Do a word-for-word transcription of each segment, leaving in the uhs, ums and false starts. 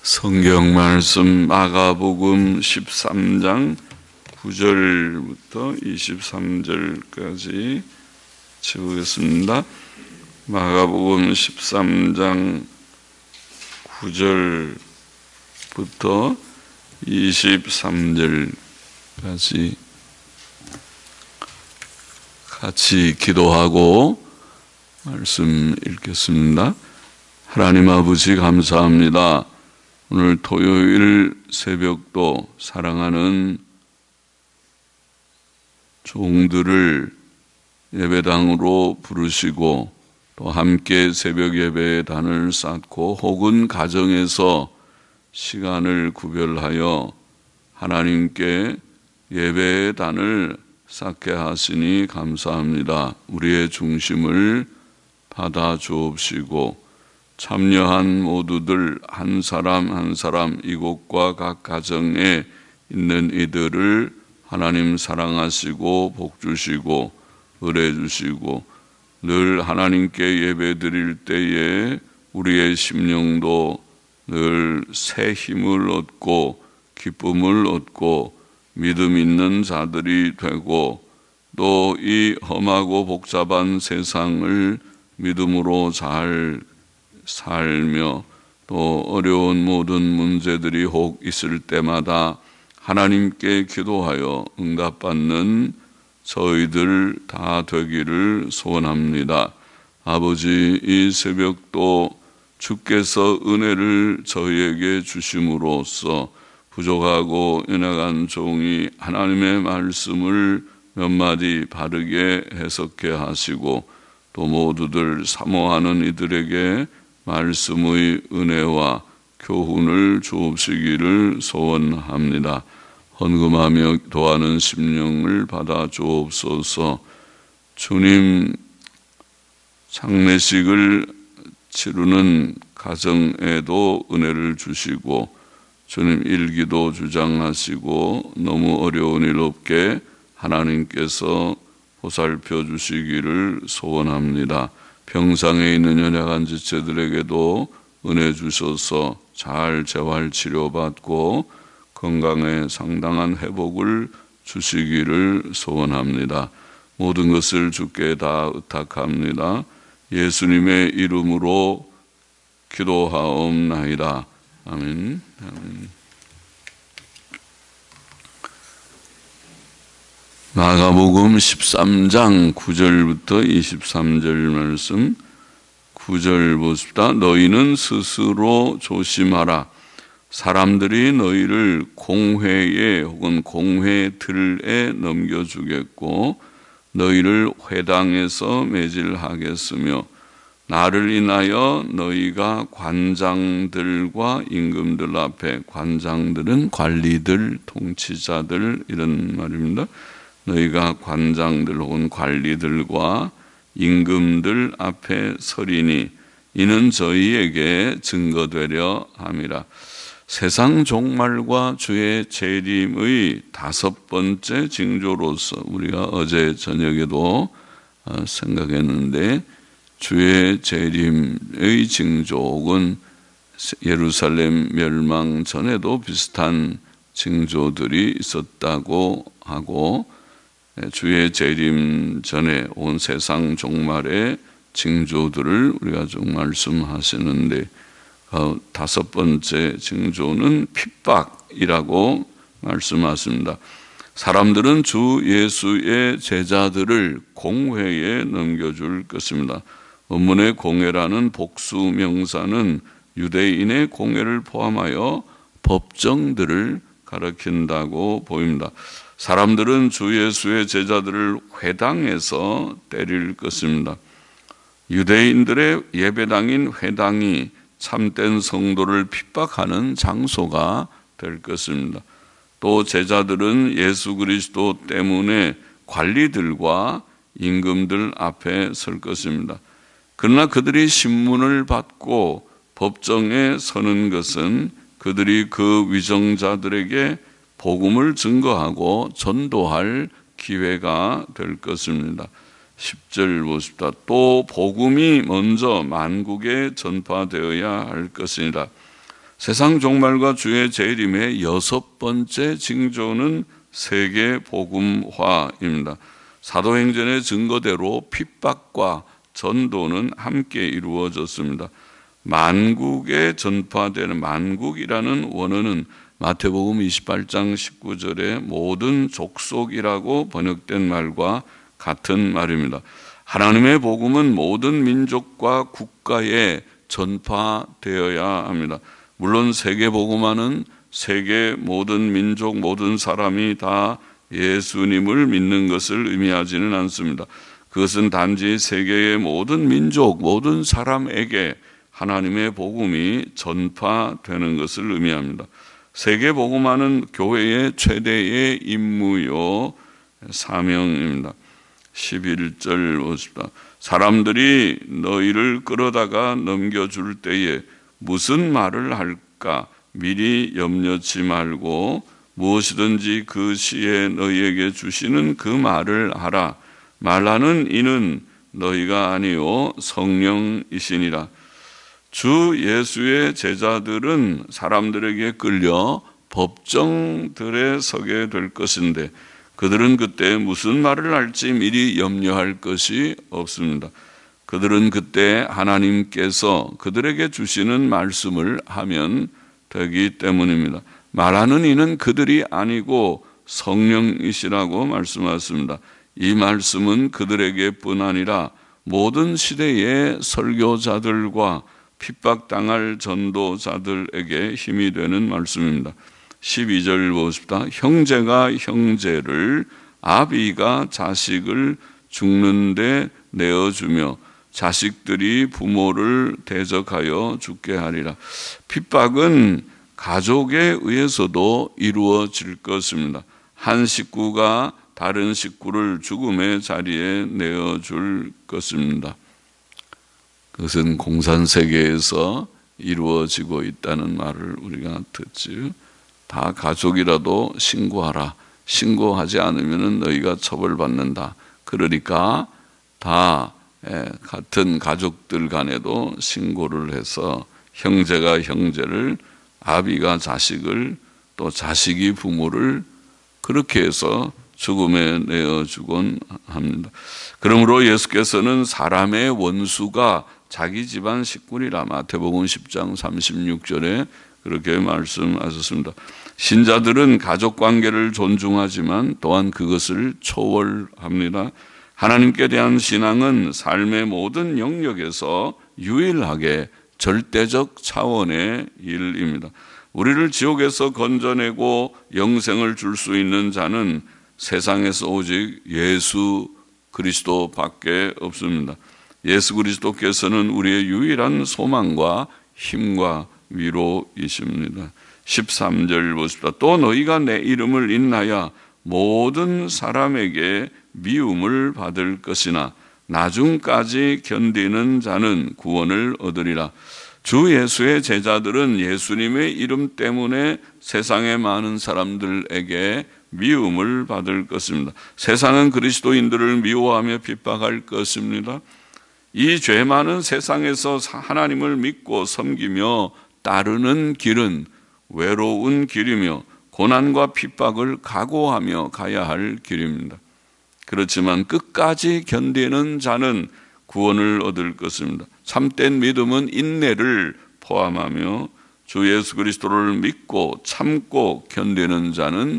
성경 말씀 마가복음 십삼 장 구 절부터 이십삼 절까지 읽겠습니다. 마가복음 십삼 장 구 절부터 이십삼 절까지 같이 기도하고 말씀 읽겠습니다. 하나님 아버지 감사합니다. 오늘 토요일 새벽도 사랑하는 종들을 예배당으로 부르시고 또 함께 새벽 예배의 단을 쌓고 혹은 가정에서 시간을 구별하여 하나님께 예배의 단을 쌓게 하시니 감사합니다. 우리의 중심을 받아 주옵시고 참여한 모두들 한 사람 한 사람 이곳과 각 가정에 있는 이들을 하나님 사랑하시고 복 주시고 은혜 주시고 늘 하나님께 예배 드릴 때에 우리의 심령도 늘 새 힘을 얻고 기쁨을 얻고 믿음 있는 자들이 되고 또 이 험하고 복잡한 세상을 믿음으로 잘 살며 또 어려운 모든 문제들이 혹 있을 때마다 하나님께 기도하여 응답받는 저희들 다 되기를 소원합니다. 아버지, 이 새벽도 주께서 은혜를 저희에게 주심으로써 부족하고 연약한 종이 하나님의 말씀을 몇 마디 바르게 해석해 하시고 또 모두들 사모하는 이들에게 말씀의 은혜와 교훈을 주옵시기를 소원합니다. 헌금하며 도하는 심령을 받아 주옵소서. 주님 장례식을 치르는 가정에도 은혜를 주시고 주님 일기도 주장하시고 너무 어려운 일 없게 하나님께서 보살펴 주시기를 소원합니다. 병상에 있는 연약한 지체들에게도 은혜 주셔서 잘 재활 치료받고 건강에 상당한 회복을 주시기를 소원합니다. 모든 것을 주께 다 의탁합니다. 예수님의 이름으로 기도하옵나이다. 아멘. 아멘. 마가복음 십삼 장 구 절부터 이십삼 절 말씀. 구 절 보십시다. 너희는 스스로 조심하라. 사람들이 너희를 공회에 혹은 공회들에 넘겨주겠고 너희를 회당에서 매질하겠으며 나를 인하여 너희가 관장들과 임금들 앞에, 관장들은 관리들, 통치자들 이런 말입니다. 너희가 관장들 혹은 관리들과 임금들 앞에 서리니 이는 저희에게 증거되려 함이라. 세상 종말과 주의 재림의 다섯 번째 징조로서 우리가 어제 저녁에도 생각했는데 주의 재림의 징조 혹은 예루살렘 멸망 전에도 비슷한 징조들이 있었다고 하고 주의 재림 전에 온 세상 종말의 징조들을 우리가 좀 말씀하시는데 다섯 번째 징조는 핍박이라고 말씀하십니다. 사람들은 주 예수의 제자들을 공회에 넘겨줄 것입니다. 원문의 공회라는 복수 명사는 유대인의 공회를 포함하여 법정들을 가리킨다고 보입니다. 사람들은 주 예수의 제자들을 회당에서 때릴 것입니다. 유대인들의 예배당인 회당이 참된 성도를 핍박하는 장소가 될 것입니다. 또 제자들은 예수 그리스도 때문에 관리들과 임금들 앞에 설 것입니다. 그러나 그들이 신문을 받고 법정에 서는 것은 그들이 그 위정자들에게 복음을 증거하고 전도할 기회가 될 것입니다. 십 절 보십시다. 또 복음이 먼저 만국에 전파되어야 할 것이니라. 세상 종말과 주의 재림의 여섯 번째 징조는 세계 복음화입니다. 사도행전의 증거대로 핍박과 전도는 함께 이루어졌습니다. 만국에 전파되는, 만국이라는 원어는 마태복음 이십팔 장 십구 절에 모든 족속이라고 번역된 말과 같은 말입니다. 하나님의 복음은 모든 민족과 국가에 전파되어야 합니다. 물론 세계 복음화는 세계 모든 민족, 모든 사람이 다 예수님을 믿는 것을 의미하지는 않습니다. 그것은 단지 세계의 모든 민족, 모든 사람에게 하나님의 복음이 전파되는 것을 의미합니다. 세계 복음화는 교회의 최대의 임무요 사명입니다. 십일 절 보십시다. 사람들이 너희를 끌어다가 넘겨줄 때에 무슨 말을 할까 미리 염려치 말고 무엇이든지 그 시에 너희에게 주시는 그 말을 하라. 말하는 이는 너희가 아니요 성령이시니라. 주 예수의 제자들은 사람들에게 끌려 법정들에 서게 될 것인데 그들은 그때 무슨 말을 할지 미리 염려할 것이 없습니다. 그들은 그때 하나님께서 그들에게 주시는 말씀을 하면 되기 때문입니다. 말하는 이는 그들이 아니고 성령이시라고 말씀하셨습니다. 이 말씀은 그들에게뿐 아니라 모든 시대의 설교자들과 핍박당할 전도자들에게 힘이 되는 말씀입니다. 십이 절 보십시다. 형제가 형제를, 아비가 자식을 죽는데 내어주며 자식들이 부모를 대적하여 죽게 하리라. 핍박은 가족에 의해서도 이루어질 것입니다. 한 식구가 다른 식구를 죽음의 자리에 내어줄 것입니다. 그것은 공산세계에서 이루어지고 있다는 말을 우리가 듣지. 다 가족이라도 신고하라. 신고하지 않으면 너희가 처벌받는다. 그러니까 다 같은 가족들 간에도 신고를 해서 형제가 형제를, 아비가 자식을, 또 자식이 부모를 그렇게 해서 죽음에 내어주곤 합니다. 그러므로 예수께서는 사람의 원수가 자기 집안 식구리라 마태복음 십 장 삼십육 절에 그렇게 말씀하셨습니다. 신자들은 가족관계를 존중하지만 또한 그것을 초월합니다. 하나님께 대한 신앙은 삶의 모든 영역에서 유일하게 절대적 차원의 일입니다. 우리를 지옥에서 건져내고 영생을 줄 수 있는 자는 세상에서 오직 예수 그리스도밖에 없습니다. 예수 그리스도께서는 우리의 유일한 소망과 힘과 위로이십니다. 십삼 절 보십시다. 또 너희가 내 이름을 인하여 모든 사람에게 미움을 받을 것이나 나중까지 견디는 자는 구원을 얻으리라. 주 예수의 제자들은 예수님의 이름 때문에 세상의 많은 사람들에게 미움을 받을 것입니다. 세상은 그리스도인들을 미워하며 핍박할 것입니다. 이 죄 많은 세상에서 하나님을 믿고 섬기며 따르는 길은 외로운 길이며 고난과 핍박을 각오하며 가야 할 길입니다. 그렇지만 끝까지 견디는 자는 구원을 얻을 것입니다. 참된 믿음은 인내를 포함하며 주 예수 그리스도를 믿고 참고 견디는 자는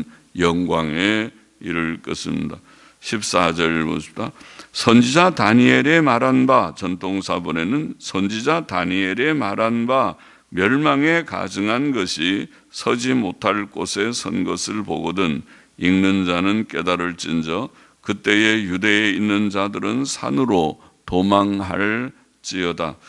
영광에 이를 것입니다. 십사 절 보십시다. 선지자 다니엘의 말한 바, 전통사본에는 선지자 다니엘의 말한 바 멸망에 가증한 것이 서지 못할 곳에 선 것을 보거든 읽는 자는 깨달을진저 그때의 유대에 있는 자들은 산으로 도망할지어다.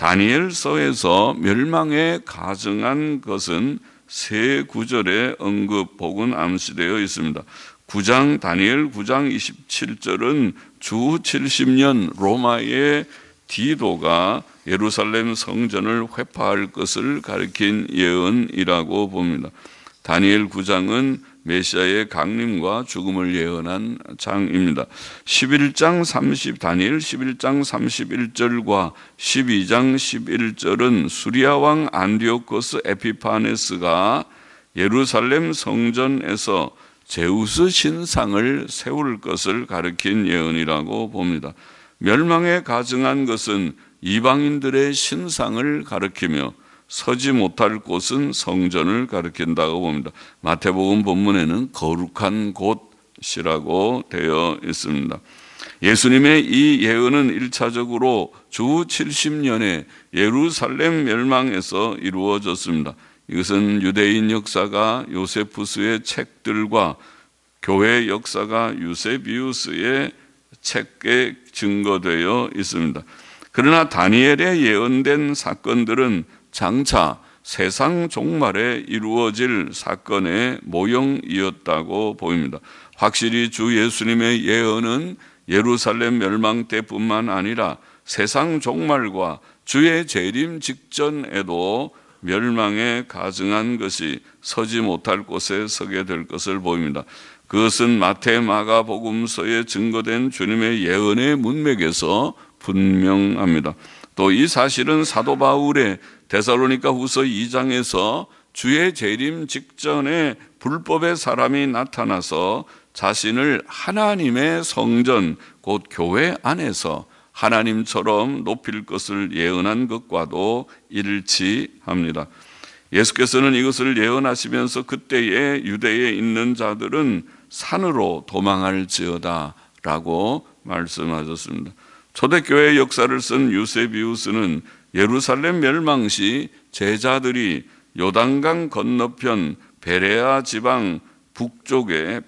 다니엘서에서 멸망에 가증한 것은 세 구절의 언급 혹은 암시되어 있습니다. 구 장 다니엘 구 장 이십칠 절은 주 칠십 년 로마의 디도가 예루살렘 성전을 회파할 것을 가리킨 예언이라고 봅니다. 다니엘 구 장은 메시아의 강림과 죽음을 예언한 장입니다. 십일 장 삼십 다니엘 십일 장 삼십일 절과 십이 장 십일 절은 수리아 왕 안디오코스 에피파네스가 예루살렘 성전에서 제우스 신상을 세울 것을 가리킨 예언이라고 봅니다. 멸망에 가증한 것은 이방인들의 신상을 가리키며 서지 못할 곳은 성전을 가리킨다고 봅니다. 마태복음 본문에는 거룩한 곳이라고 되어 있습니다. 예수님의 이 예언은 일차적으로 주 칠십 년에 예루살렘 멸망에서 이루어졌습니다. 이것은 유대인 역사가 요세푸스의 책들과 교회 역사가 유세비우스의 책에 증거되어 있습니다. 그러나 다니엘에 예언된 사건들은 장차 세상 종말에 이루어질 사건의 모형이었다고 보입니다. 확실히 주 예수님의 예언은 예루살렘 멸망 때뿐만 아니라 세상 종말과 주의 재림 직전에도 멸망에 가증한 것이 서지 못할 곳에 서게 될 것을 보입니다. 그것은 마태, 마가 복음서에 증거된 주님의 예언의 문맥에서 분명합니다. 또 이 사실은 사도 바울의 데살로니가 후서 이 장에서 주의 재림 직전에 불법의 사람이 나타나서 자신을 하나님의 성전, 곧 교회 안에서 하나님처럼 높일 것을 예언한 것과도 일치합니다. 예수께서는 이것을 예언하시면서 그때의 유대에 있는 자들은 산으로 도망할지어다 라고 말씀하셨습니다. 초대교회 역사를 쓴 유세비우스는 예루살렘 멸망 시 제자들이 요단강 건너편 베레아 지방 북쪽의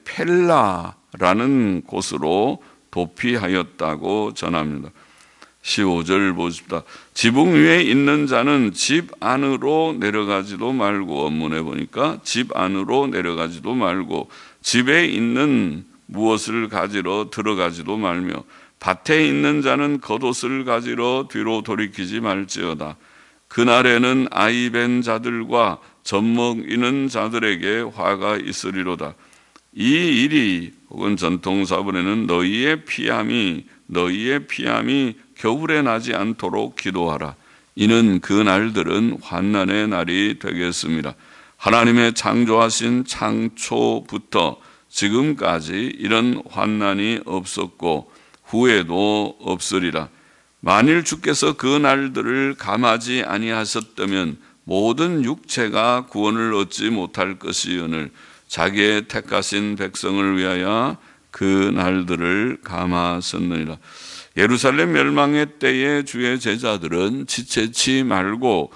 펠라라는 곳으로 도피하였다고 전합니다. 십오 절 보십시다. 지붕 위에 있는 자는 집 안으로 내려가지도 말고, 원문에 보니까 집 안으로 내려가지도 말고 집에 있는 무엇을 가지러 들어가지도 말며 밭에 있는 자는 겉옷을 가지러 뒤로 돌이키지 말지어다. 그날에는 아이 벤 자들과 젖먹이는 자들에게 화가 있으리로다. 이 일이 혹은 전통사본에는 너희의 피함이 너희의 피함이 겨울에 나지 않도록 기도하라. 이는 그 날들은 환난의 날이 되겠습니다. 하나님의 창조하신 창초부터 지금까지 이런 환난이 없었고 후에도 없으리라. 만일 주께서 그 날들을 감하지 아니하셨다면 모든 육체가 구원을 얻지 못할 것이오늘 자기의 택하신 백성을 위하여 그 날들을 감하셨느니라. 예루살렘 멸망의 때에 주의 제자들은 지체치 말고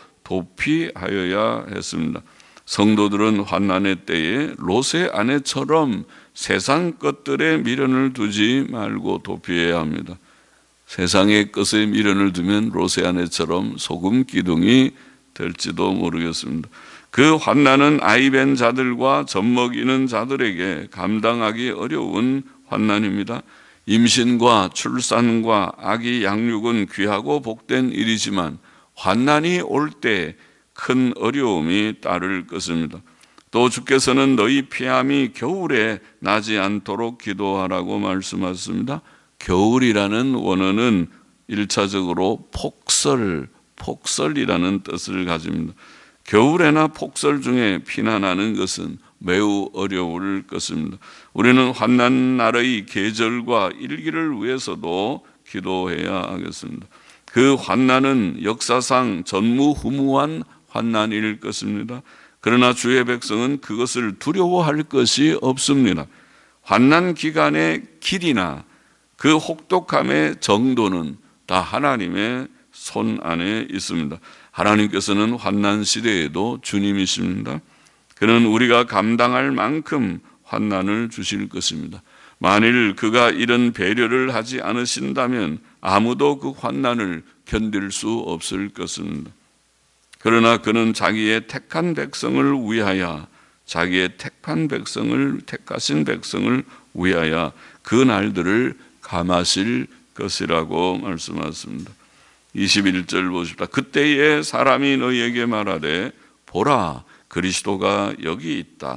도피하여야 했습니다. 성도들은 환난의 때에 롯의 아내처럼 세상 것들에 미련을 두지 말고 도피해야 합니다. 세상의 것에 미련을 두면 롯의 아내처럼 소금 기둥이 될지도 모르겠습니다. 그 환난은 아이 벤 자들과 젖먹이는 자들에게 감당하기 어려운 환난입니다. 임신과 출산과 아기 양육은 귀하고 복된 일이지만 환난이 올 때 큰 어려움이 따를 것입니다. 또 주께서는 너희 피함이 겨울에 나지 않도록 기도하라고 말씀하셨습니다. 겨울이라는 원어는 일차적으로 폭설, 폭설이라는 뜻을 가집니다. 겨울에나 폭설 중에 피난하는 것은 매우 어려울 것입니다. 우리는 환난 날의 계절과 일기를 위해서도 기도해야 하겠습니다. 그 환난은 역사상 전무후무한 환난일 것입니다. 그러나 주의 백성은 그것을 두려워할 것이 없습니다. 환난 기간의 길이나 그 혹독함의 정도는 다 하나님의 손 안에 있습니다. 하나님께서는 환난 시대에도 주님이십니다. 그는 우리가 감당할 만큼 환난을 주실 것입니다. 만일 그가 이런 배려를 하지 않으신다면 아무도 그 환난을 견딜 수 없을 것입니다. 그러나 그는 자기의 택한 백성을 위하여 자기의 택한 백성을 택하신 백성을 위하여 그 날들을 감하실 것이라고 말씀하셨습니다. 이십일 절 보십시다. 그때에 사람이 너희에게 말하되 보라 그리스도가 여기 있다.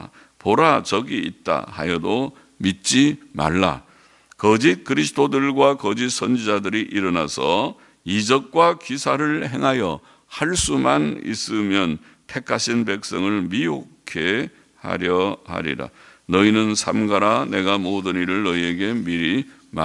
보라 저기 있다 하여도 믿지 말라. 거짓 그리스도들과 거짓 선지자들이 일어나서 이적과 기사를 행하여 할 수만 있으면 택하신 백성을 미혹해 하려 하리라. 너희는 삼가라. 내가 모든 일을 너희에게 미리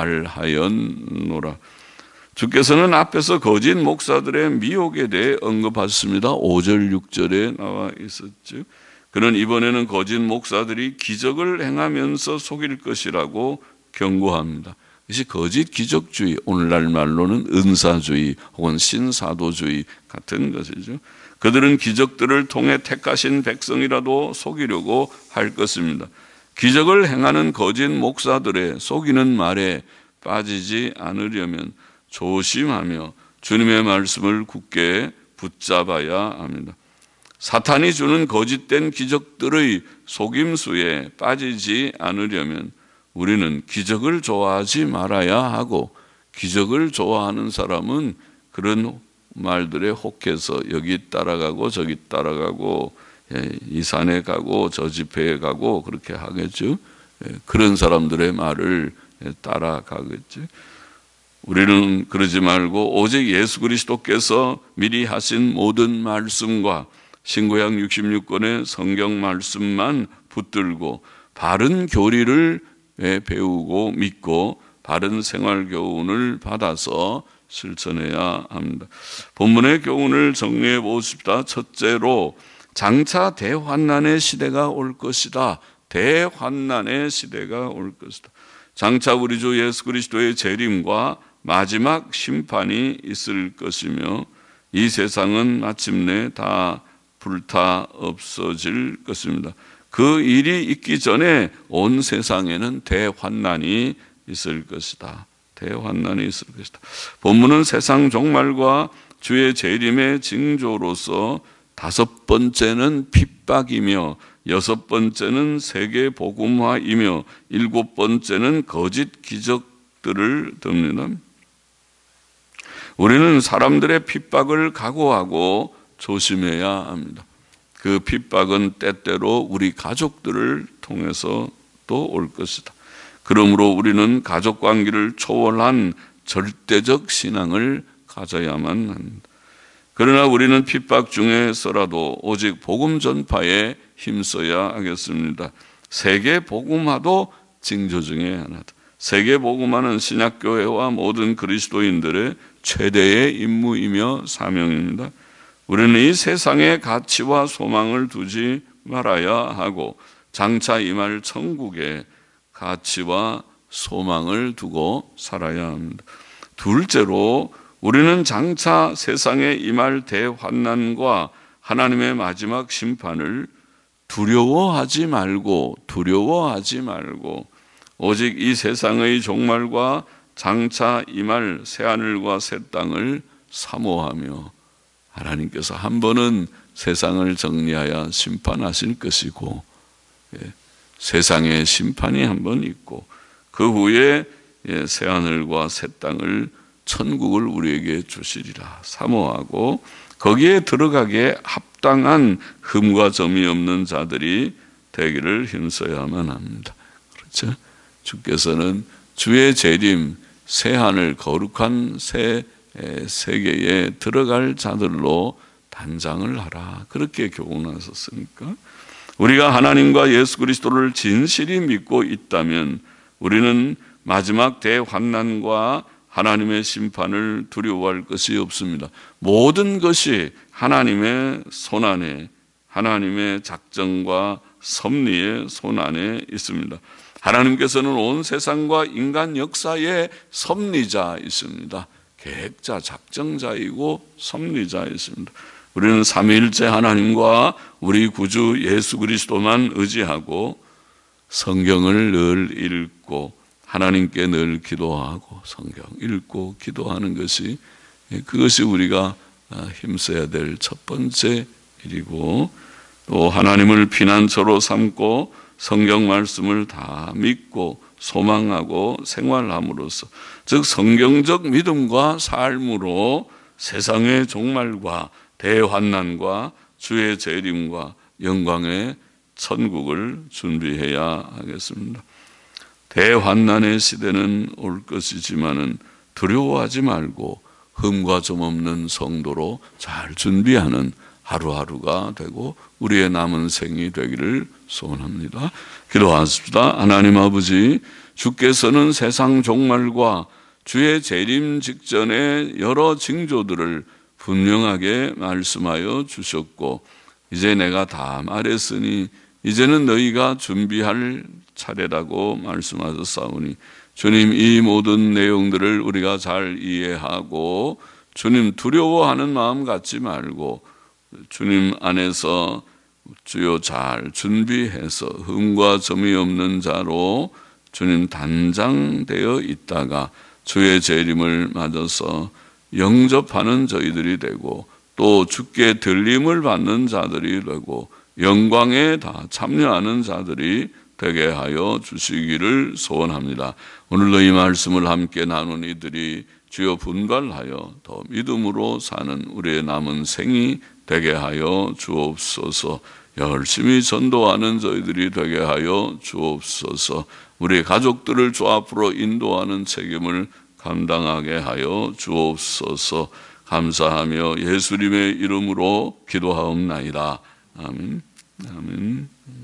말하였노라. 주께서는 앞에서 거짓 목사들의 미혹에 대해 언급하셨습니다. 오 절 육 절에 나와 있었죠. 그는 이번에는 거짓 목사들이 기적을 행하면서 속일 것이라고 경고합니다. 이것이 거짓 기적주의, 오늘날 말로는 은사주의 혹은 신사도주의 같은 것이죠. 그들은 기적들을 통해 택하신 백성이라도 속이려고 할 것입니다. 기적을 행하는 거짓 목사들의 속이는 말에 빠지지 않으려면 조심하며 주님의 말씀을 굳게 붙잡아야 합니다. 사탄이 주는 거짓된 기적들의 속임수에 빠지지 않으려면 우리는 기적을 좋아하지 말아야 하고, 기적을 좋아하는 사람은 그런 말들에 혹해서 여기 따라가고 저기 따라가고 이 산에 가고 저 집회에 가고 그렇게 하겠죠. 그런 사람들의 말을 따라가겠죠. 우리는 그러지 말고 오직 예수 그리스도께서 미리 하신 모든 말씀과 신구약 육십육 권의 성경 말씀만 붙들고 바른 교리를 배우고 믿고 바른 생활 교훈을 받아서 실천해야 합니다. 본문의 교훈을 정리해 보십시다. 첫째로 장차 대환난의 시대가 올 것이다. 대환난의 시대가 올 것이다. 장차 우리 주 예수 그리스도의 재림과 마지막 심판이 있을 것이며 이 세상은 마침내 다 불타 없어질 것입니다. 그 일이 있기 전에 온 세상에는 대환난이 있을 것이다. 대환난이 있을 것이다. 본문은 세상 종말과 주의 재림의 징조로서 다섯 번째는 핍박이며 여섯 번째는 세계 복음화이며 일곱 번째는 거짓 기적들을 듭니다. 우리는 사람들의 핍박을 각오하고 조심해야 합니다. 그 핍박은 때때로 우리 가족들을 통해서 또 올 것이다. 그러므로 우리는 가족관계를 초월한 절대적 신앙을 가져야만 합니다. 그러나 우리는 핍박 중에서라도 오직 복음 전파에 힘써야 하겠습니다. 세계 복음화도 징조 중에 하나다. 세계 복음화는 신약교회와 모든 그리스도인들의 최대의 임무이며 사명입니다. 우리는 이 세상의 가치와 소망을 두지 말아야 하고 장차 임할 천국의 가치와 소망을 두고 살아야 합니다. 둘째로 우리는 장차 세상에 임할 대환난과 하나님의 마지막 심판을 두려워하지 말고 두려워하지 말고 오직 이 세상의 종말과 장차 임할 새하늘과 새 땅을 사모하며, 하나님께서 한 번은 세상을 정리하여 심판하실 것이고 세상의 심판이 한 번 있고 그 후에 새하늘과 새 땅을 천국을 우리에게 주시리라 사모하고 거기에 들어가기에 합당한 흠과 점이 없는 자들이 되기를 힘써야만 합니다. 그렇죠? 주께서는 주의 재림, 새하늘 거룩한 새 세계에 들어갈 자들로 단장을 하라, 그렇게 교훈하셨으니까 우리가 하나님과 예수 그리스도를 진실이 믿고 있다면 우리는 마지막 대환난과 하나님의 심판을 두려워할 것이 없습니다. 모든 것이 하나님의 손안에, 하나님의 작정과 섭리의 손안에 있습니다. 하나님께서는 온 세상과 인간 역사의 섭리자이십니다. 계획자, 작정자이고 섭리자이십니다. 우리는 삼위일체 하나님과 우리 구주 예수 그리스도만 의지하고 성경을 늘 읽고 하나님께 늘 기도하고 성경 읽고 기도하는 것이, 그것이 우리가 힘써야 될 첫 번째 일이고, 또 하나님을 피난처로 삼고 성경 말씀을 다 믿고 소망하고 생활함으로써, 즉 성경적 믿음과 삶으로 세상의 종말과 대환난과 주의 재림과 영광의 천국을 준비해야 하겠습니다. 대환난의 시대는 올 것이지만은 두려워하지 말고 흠과 점 없는 성도로 잘 준비하는 하루하루가 되고 우리의 남은 생이 되기를 소원합니다. 기도하십시다. 하나님 아버지, 주께서는 세상 종말과 주의 재림 직전의 여러 징조들을 분명하게 말씀하여 주셨고 이제 내가 다 말했으니 이제는 너희가 준비할 차례라고 말씀하셨사오니 주님, 이 모든 내용들을 우리가 잘 이해하고 주님 두려워하는 마음 갖지 말고 주님 안에서 주여 잘 준비해서 흠과 점이 없는 자로 주님 단장되어 있다가 주의 재림을 맞아서 영접하는 저희들이 되고 또 주께 들림을 받는 자들이 되고 영광에 다 참여하는 자들이 되게 하여 주시기를 소원합니다. 오늘도 이 말씀을 함께 나눈 이들이 주여 분발하여 더 믿음으로 사는 우리의 남은 생이 되게 하여 주옵소서. 열심히 전도하는 저희들이 되게 하여 주옵소서. 우리 가족들을 주 앞으로 인도하는 책임을 감당하게 하여 주옵소서. 감사하며 예수님의 이름으로 기도하옵나이다. 아멘. 아멘.